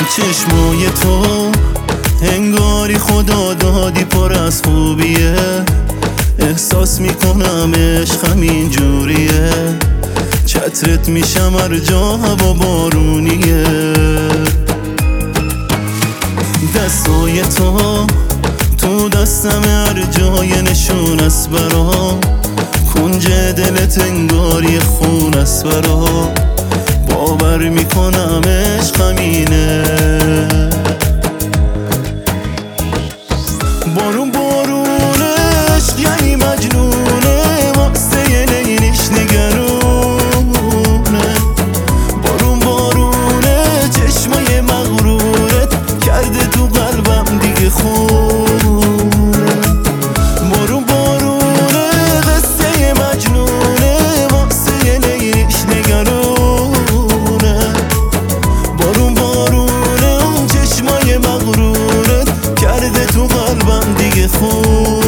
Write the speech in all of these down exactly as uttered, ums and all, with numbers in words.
چشمای تو انگاری خدا دادی پر از خوبیه، احساس میکنم عشقم اینجوریه، چترت میشم هر جا هوا بارونیه. دستای تو تو دستم هر جای نشون است برام، کنج دلت انگاری خون است برام، باور میکنم عشقم اینه. بارون بارون عشق یعنی مجنونه، واسه لیلیش نگرونه. بارون بارونه چشمای مغرورت کرده تو قلبم دیگه خونه. بارون بارونه قصه مجنونه، واسه لیلیش نگرونه. بارون بارونه اون چشمای مغرورت کرده تو قلبم دیگه خونه.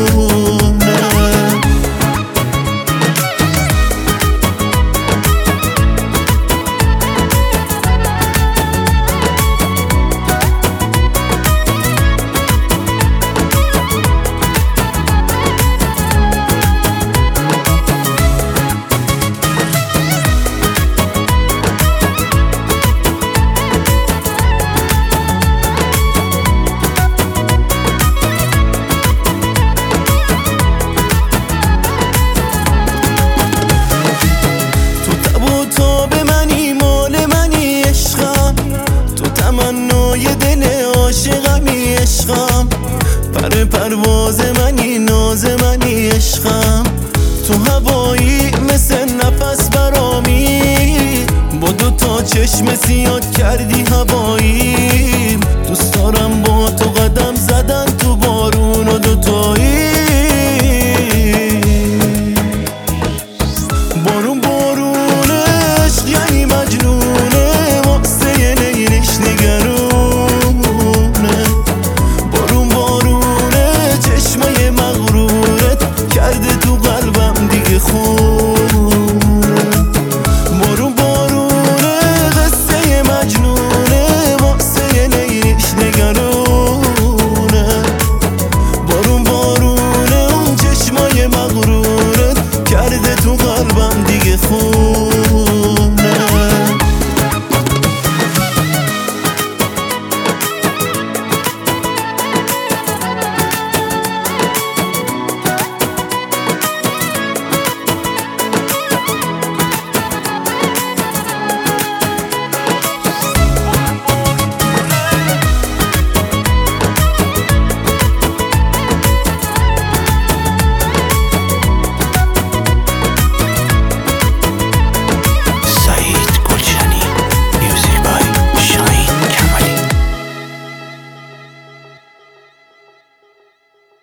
تمنای دل عاشقمی عشقم، پر پرواز منی ناز منی عشقم، تو هوایی مثل نفس برامی، با دو تا چشم سیاد کردی هوایی.